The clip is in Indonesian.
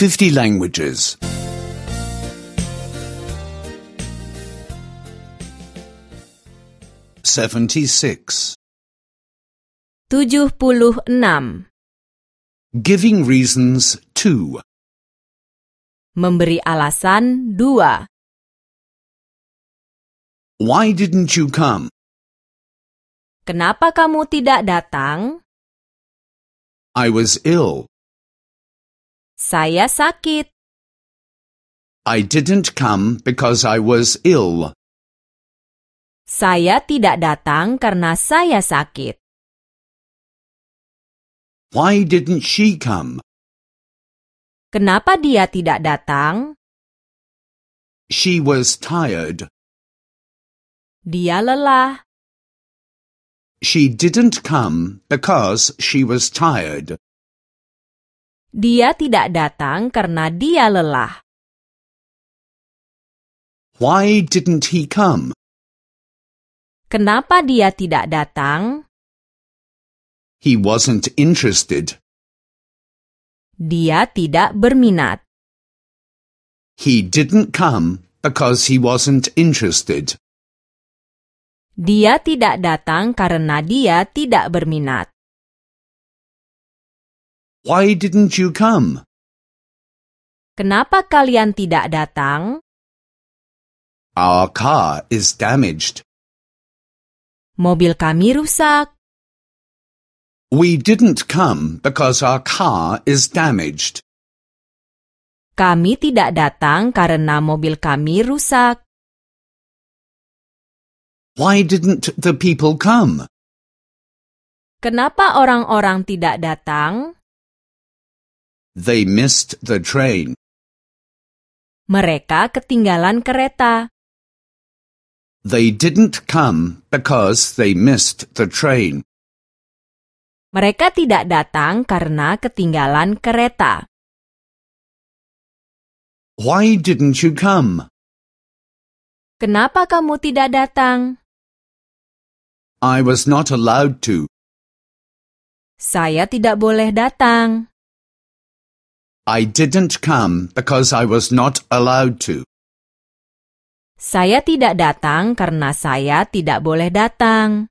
50 languages. 76. 76. Giving reasons 2. Memberi alasan 2. Why didn't you come? Kenapa kamu tidak datang? I was ill. Saya sakit. I didn't come because I was ill. Saya tidak datang karena saya sakit. Why didn't she come? Kenapa dia tidak datang? She was tired. Dia lelah. She didn't come because she was tired. Dia tidak datang karena dia lelah. Why didn't he come? Kenapa dia tidak datang? He wasn't interested. Dia tidak berminat. He didn't come because he wasn't interested. Dia tidak datang karena dia tidak berminat. Why didn't you come? Kenapa kalian tidak datang? Our car is damaged. Mobil kami rusak. We didn't come because our car is damaged. Kami tidak datang karena mobil kami rusak. Why didn't the people come? Kenapa orang-orang tidak datang? They missed the train. Mereka ketinggalan kereta. They didn't come because they missed the train. Mereka tidak datang karena ketinggalan kereta. Why didn't you come? Kenapa kamu tidak datang? I was not allowed to. Saya tidak boleh datang. I didn't come because I was not allowed to. Saya tidak datang karena saya tidak boleh datang.